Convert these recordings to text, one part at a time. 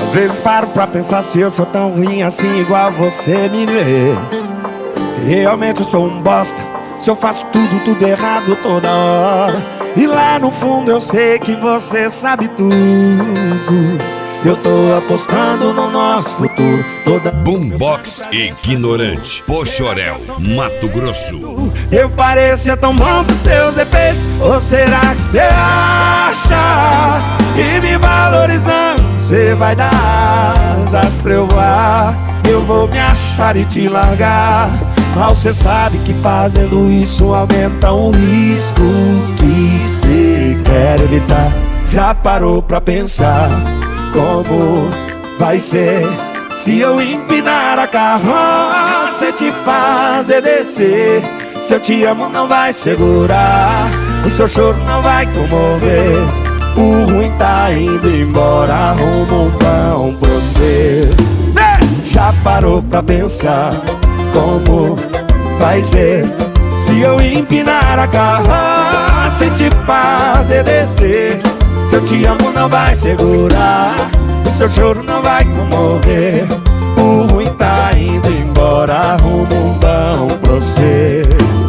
Às vezes paro pra pensar se eu sou tão ruim assim igual você me vê. Se realmente eu sou um bosta, se eu faço tudo errado toda hora. E lá no fundo eu sei que você sabe tudo. Eu tô apostando no nosso futuro. Boombox Ignorante, Pochorel, Mato Grosso. Eu pareço ser tão bom pros seus defeitos, ou será que você acha que me valorizando você vai dar asas pra eu voar? Eu vou me achar e te largar, mas você sabe que fazendo isso aumenta o risco que você quer evitar. Já parou pra pensar como vai ser se eu empinar a carroça e te fazer descer? Se eu te amo não vai segurar, o seu choro não vai comover. O ruim tá indo embora, arruma um pão pra você. Já parou pra pensar como vai ser se eu empinar a carroça e te fazer descer? Se eu te amo não vai segurar, o seu choro não vai comover. O ruim tá indo embora, arruma um pão pra você.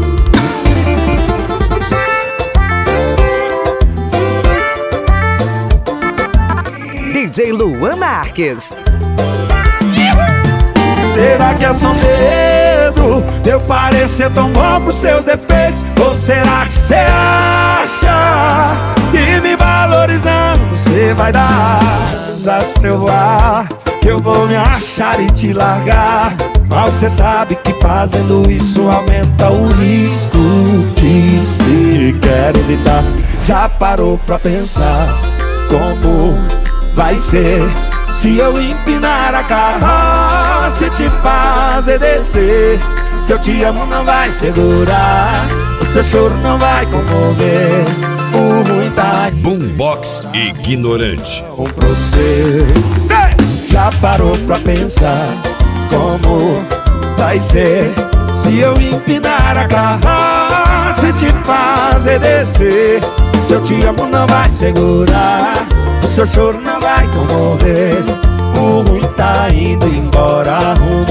DJ Luan Marques. Será que é só medo de eu parecer tão bom pros seus defeitos? Ou será que você acha que me valorizando você vai dar asas pra eu voar? Que eu vou me achar e te largar, mas você sabe que fazendo isso aumenta o risco que se quer evitar. Já parou pra pensar como vai ser se eu empinar a carroça e te fazer descer? Se eu te amo não vai segurar, o seu choro não vai comover. O ruim tá Boombox Ignorante. pra você. Já parou pra pensar como vai ser se eu empinar a carroça e te fazer descer? Se eu te amo não vai segurar, o seu choro não vai comover. O ruim tá indo embora, arruma